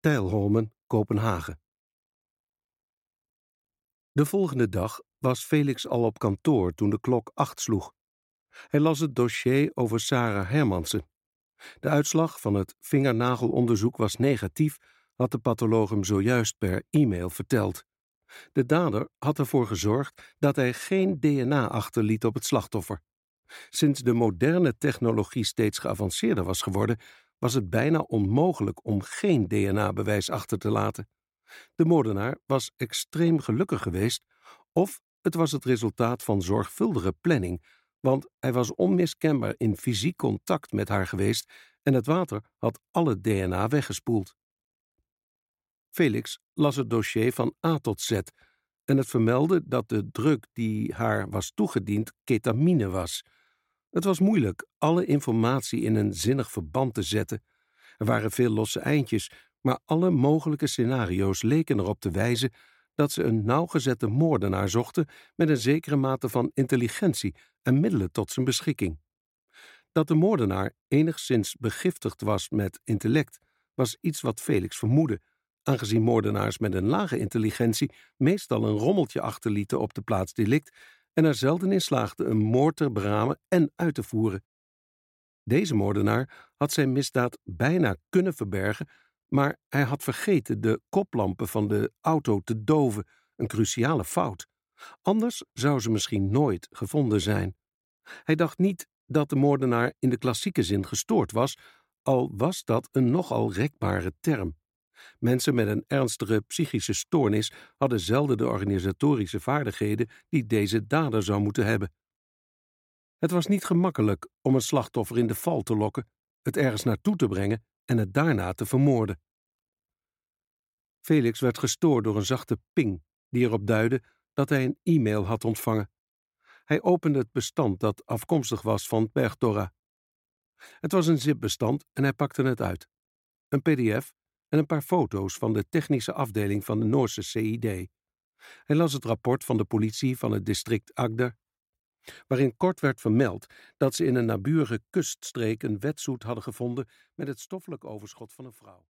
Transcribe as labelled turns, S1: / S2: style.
S1: Stijlholmen, Kopenhagen. De volgende dag was Felix al op kantoor toen de klok 8 sloeg. Hij las het dossier over Sarah Hermansen. De uitslag van het vingernagelonderzoek was negatief, had de patholoog hem zojuist per e-mail verteld. De dader had ervoor gezorgd dat hij geen DNA achterliet op het slachtoffer. Sinds de moderne technologie steeds geavanceerder was geworden, was het bijna onmogelijk om geen DNA-bewijs achter te laten. De moordenaar was extreem gelukkig geweest, of het was het resultaat van zorgvuldige planning, want hij was onmiskenbaar in fysiek contact met haar geweest en het water had alle DNA weggespoeld. Felix las het dossier van A tot Z en het vermeldde dat de drug die haar was toegediend ketamine was. Het was moeilijk alle informatie in een zinnig verband te zetten. Er waren veel losse eindjes, maar alle mogelijke scenario's leken erop te wijzen dat ze een nauwgezette moordenaar zochten met een zekere mate van intelligentie en middelen tot zijn beschikking. Dat de moordenaar enigszins begiftigd was met intellect, was iets wat Felix vermoedde, aangezien moordenaars met een lage intelligentie meestal een rommeltje achterlieten op de plaats delict en er zelden in slaagden een moord te beramen en uit te voeren. Deze moordenaar had zijn misdaad bijna kunnen verbergen, maar hij had vergeten de koplampen van de auto te doven, een cruciale fout. Anders zou ze misschien nooit gevonden zijn. Hij dacht niet dat de moordenaar in de klassieke zin gestoord was, al was dat een nogal rekbare term. Mensen met een ernstige psychische stoornis hadden zelden de organisatorische vaardigheden die deze dader zou moeten hebben. Het was niet gemakkelijk om een slachtoffer in de val te lokken, het ergens naartoe te brengen en het daarna te vermoorden. Felix werd gestoord door een zachte ping die erop duidde dat hij een e-mail had ontvangen. Hij opende het bestand dat afkomstig was van Bergdorra. Het was een zip-bestand en hij pakte het uit. Een pdf en een paar foto's van de technische afdeling van de Noorse CID. Hij las het rapport van de politie van het district Agder, waarin kort werd vermeld dat ze in een naburige kuststreek een wetsuit hadden gevonden met het stoffelijk overschot van een vrouw.